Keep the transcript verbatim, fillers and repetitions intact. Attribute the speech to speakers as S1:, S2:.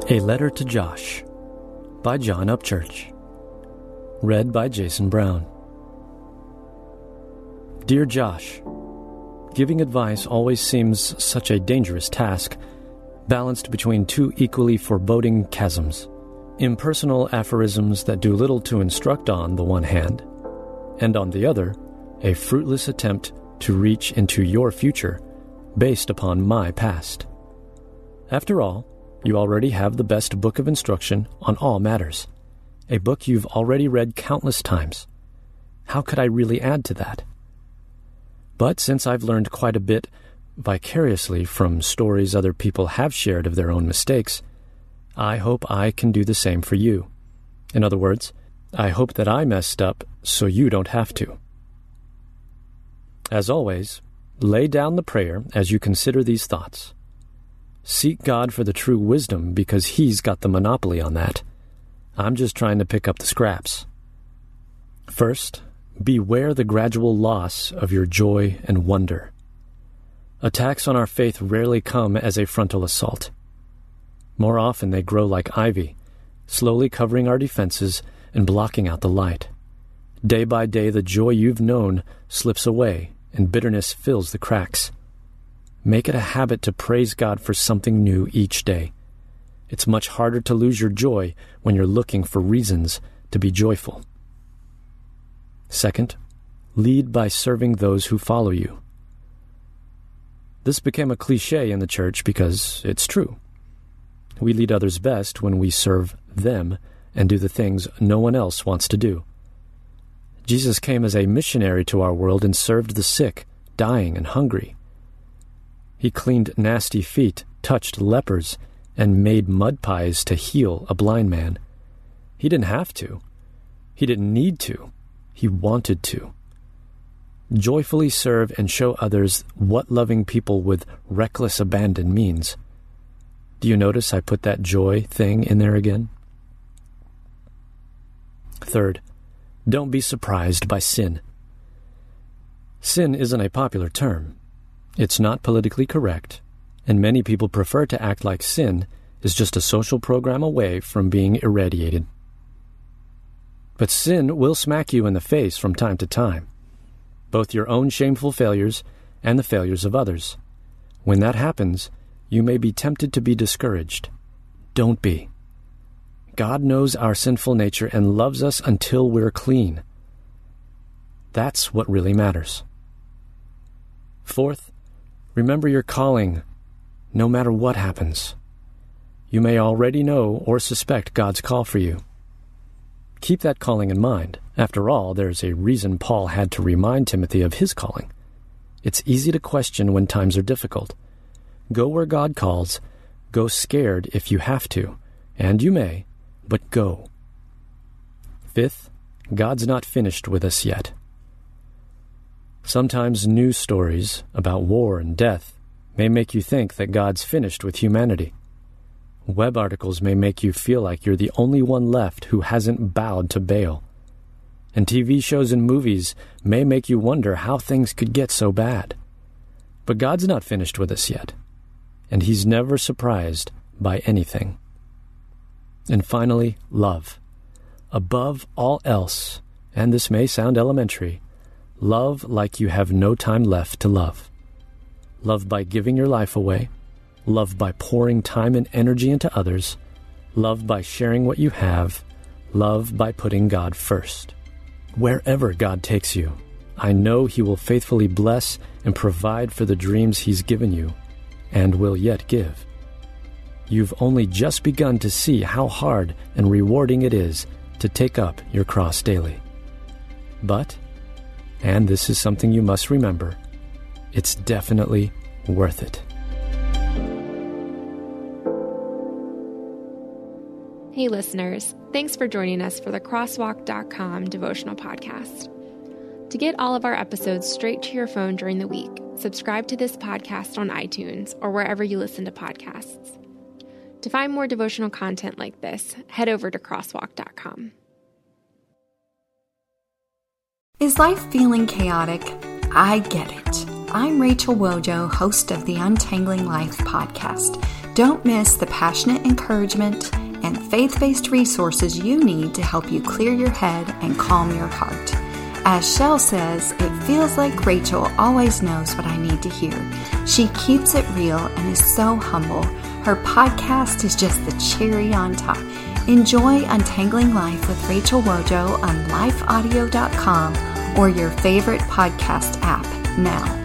S1: A Letter to Josh by John Upchurch. Read by Jason Brown. Dear Josh, giving advice always seems such a dangerous task, balanced between two equally foreboding chasms. Impersonal aphorisms that do little to instruct on the one hand, and on the other, a fruitless attempt to reach into your future based upon my past. After all, you already have the best book of instruction on all matters, a book you've already read countless times. How could I really add to that? But since I've learned quite a bit vicariously from stories other people have shared of their own mistakes, I hope I can do the same for you. In other words, I hope that I messed up so you don't have to. As always, lay down the prayer as you consider these thoughts. Seek God for the true wisdom because He's got the monopoly on that. I'm just trying to pick up the scraps. First, beware the gradual loss of your joy and wonder. Attacks on our faith rarely come as a frontal assault. More often they grow like ivy, slowly covering our defenses and blocking out the light. Day by day the joy you've known slips away and bitterness fills the cracks. Make it a habit to praise God for something new each day. It's much harder to lose your joy when you're looking for reasons to be joyful. Second, lead by serving those who follow you. This became a cliche in the church because it's true. We lead others best when we serve them and do the things no one else wants to do. Jesus came as a missionary to our world and served the sick, dying, and hungry. He cleaned nasty feet, touched lepers, and made mud pies to heal a blind man. He didn't have to. He didn't need to. He wanted to. Joyfully serve and show others what loving people with reckless abandon means. Do you notice I put that joy thing in there again? Third, don't be surprised by sin. Sin isn't a popular term. It's not politically correct, and many people prefer to act like sin is just a social program away from being irradiated. But sin will smack you in the face from time to time, both your own shameful failures and the failures of others. When that happens, you may be tempted to be discouraged. Don't be. God knows our sinful nature and loves us until we're clean. That's what really matters. Fourth, remember your calling, no matter what happens. You may already know or suspect God's call for you. Keep that calling in mind. After all, there's a reason Paul had to remind Timothy of his calling. It's easy to question when times are difficult. Go where God calls. Go scared if you have to, and you may, but go. Fifth, God's not finished with us yet. Sometimes news stories about war and death may make you think that God's finished with humanity. Web articles may make you feel like you're the only one left who hasn't bowed to Baal. And T V shows and movies may make you wonder how things could get so bad. But God's not finished with us yet, and He's never surprised by anything. And finally, love. Above all else, and this may sound elementary, love like you have no time left to love. Love by giving your life away. Love by pouring time and energy into others. Love by sharing what you have. Love by putting God first. Wherever God takes you, I know He will faithfully bless and provide for the dreams He's given you and will yet give. You've only just begun to see how hard and rewarding it is to take up your cross daily. But, and this is something you must remember, it's definitely worth it.
S2: Hey listeners, thanks for joining us for the crosswalk dot com devotional podcast. To get all of our episodes straight to your phone during the week, subscribe to this podcast on iTunes or wherever you listen to podcasts. To find more devotional content like this, head over to crosswalk dot com.
S3: Is life feeling chaotic? I get it. I'm Rachel Wojo, host of the Untangling Life podcast. Don't miss the passionate encouragement and faith-based resources you need to help you clear your head and calm your heart. As Shell says, it feels like Rachel always knows what I need to hear. She keeps it real and is so humble. Her podcast is just the cherry on top. Enjoy Untangling Life with Rachel Wojo on life audio dot com or your favorite podcast app now.